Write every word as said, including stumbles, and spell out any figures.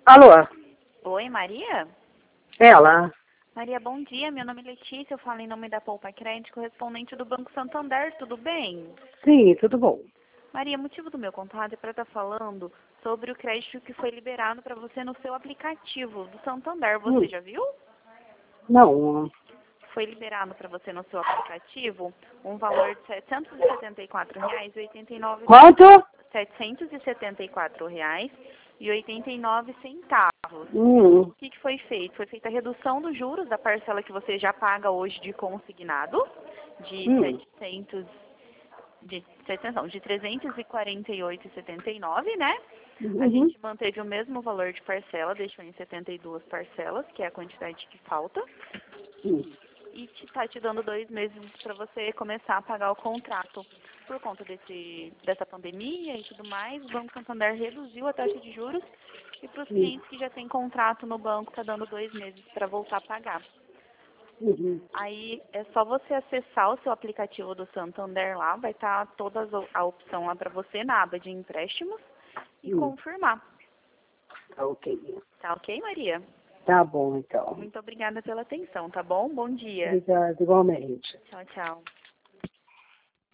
Alô? Oi, Maria? Ela? Maria, bom dia. Meu nome é Letícia. Eu falo em nome da Poupa Crédito, correspondente do Banco Santander. Tudo bem? Sim, tudo bom. Maria, motivo do meu contato é para estar falando sobre o crédito que foi liberado para você no seu aplicativo do Santander. Você Hum, já viu? não. Foi liberado para você no seu aplicativo um valor de setecentos e setenta e quatro reais e oitenta e nove Quanto? setecentos e setenta e quatro reais e oitenta e nove centavos. Hum, O que, que foi feito? Foi feita a redução dos juros da parcela que você já paga hoje de consignado, de hum, setecentos, de, setecentos não, de trezentos e quarenta e oito reais e setenta e nove centavos, né? A uhum, gente manteve o mesmo valor de parcela, deixou em setenta e duas parcelas, que é a quantidade que falta, hum, e está te dando dois meses para você começar a pagar o contrato. Por conta desse, dessa pandemia e tudo mais, o Banco Santander reduziu a taxa de juros e para os hum, clientes que já têm contrato no banco está dando dois meses para voltar a pagar. uhum, Aí é só você acessar o seu aplicativo do Santander lá, vai estar toda a opção lá para você na aba de empréstimos e hum. confirmar. Tá ok. Tá ok, Maria? Tá bom, então. Muito obrigada pela atenção, tá bom? Bom dia. Obrigada, igualmente. Tchau, tchau.